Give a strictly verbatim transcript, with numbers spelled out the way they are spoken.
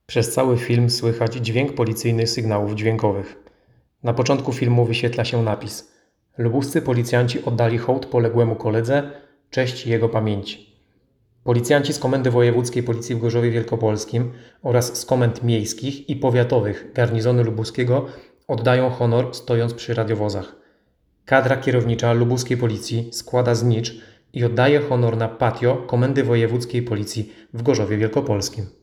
Przez cały film słychać dźwięk policyjnych sygnałów dźwiękowych. Na początku filmu wyświetla się napis: lubuscy policjanci oddali hołd poległemu koledze, cześć jego pamięci. Policjanci z Komendy Wojewódzkiej Policji w Gorzowie Wielkopolskim oraz z komend miejskich i powiatowych garnizonu lubuskiego oddają honor, stojąc przy radiowozach. Kadra kierownicza lubuskiej policji składa znicz i oddaje honor na patio Komendy Wojewódzkiej Policji w Gorzowie Wielkopolskim.